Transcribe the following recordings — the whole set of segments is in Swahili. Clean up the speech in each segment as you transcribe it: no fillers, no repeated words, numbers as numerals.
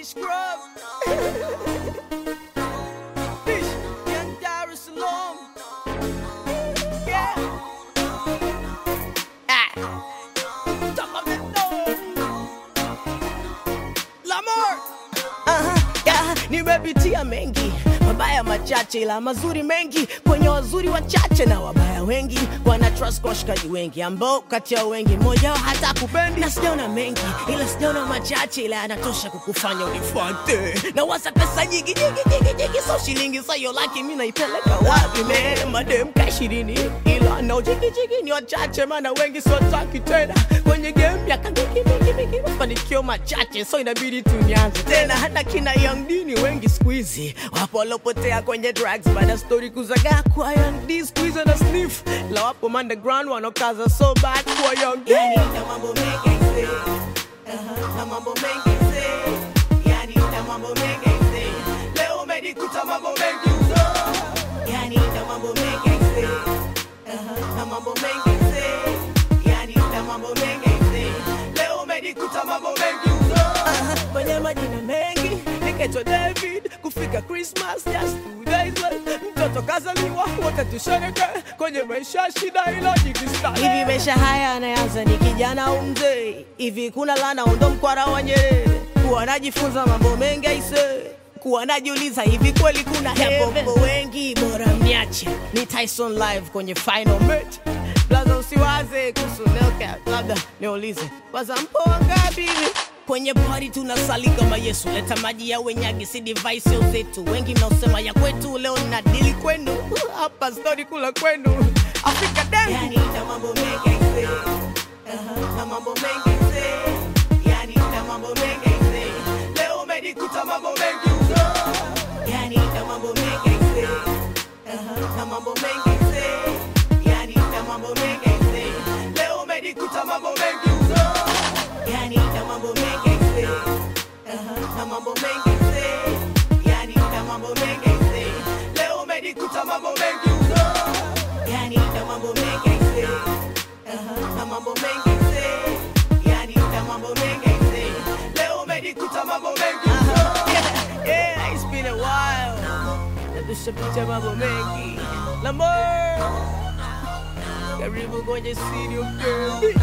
Fish Grub. Fish, Young Dar es Salaam. Yeah. Ah. Top of the dome. Lamar. Yeah. Nimepitia mengi, mabaya machache ila mazuri mengi. Kwenye wazuri wachache na wabaya wengi. Wana trust kwa washikaji wengi ambao kati ya wengi mmoja hata kupendi. Na sijaona mengi ila sijaona machache ila yanatosha kukufanya unifuate. Na wasa pesa nyingi so shilingi sayo laki mimi naipeleka wapi man? Madem ka 20 ila no jiki ni wachache maana wengi so taki tena. Kwenye game ya kandiki mafanikio machache so inabidi tunianze tena. Hata kina Young D ni wengi squeezy wapo walopotea kwenye drugs baada story kuzaga kwa Young D squeeze na sniff. La wapo underground wanokaza so bad kwa Young D. Yani na mambo mengi say na mambo mengi say yani na mambo mengi say leo umedikuta mambo mengi uzo. Yani na mambo mengi say na mambo mengi say yani na mambo mengi say leo umedikuta mambo mengi uzo. Kwenye majina mengi nikaitwa David kufika Christmas just 2 days late. Mtoto kazaliwa wote tushereke kwenye maisha shida ilo jikista. Hivi maisha haya anaanza ni kijana au mzee? Hivi kuna lana ndo mkwara wa Nyerere? Kuwa najifunza mambo mengi aise. Kuwa najiuliza hivi kweli kuna hepo wengi bora mniache. Ni Tyson live kwenye final match. Blaza usiwaze kuhusu Nelcat labda niulize waza mpo wangapi? Kwenye party tunasali kama Yesu. Leta maji ya wenyagi si device yo zetu. Wengi mnaosema ya kwetu leo na dili kwenu. Hapa story kula kwenu Afrika dance. Yani na mambo mengi say na mambo mengi say yani na mambo mengi say leo umedikuta mambo mengi uzo. Yani na mambo mengi say na mambo mengi say yani na mambo mengi say leo umedikuta mambo mengi uzo. Yani na mambo mengi say na mambo mengi say yani na mambo mengi say leo umedikuta mambo mengi uzo. Yani na mambo mengi say na mambo mengi say yani na mambo mengi say leo umedikuta mambo mengi uzo. Yeah, it's been a while. Natushapitia mambo mengi. Lamar karibu kwenye studio girl.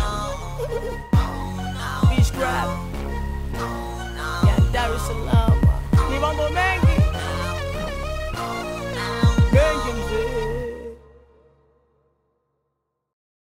Fish Grub, Young Dar es Salaam. Ni mambo mengi.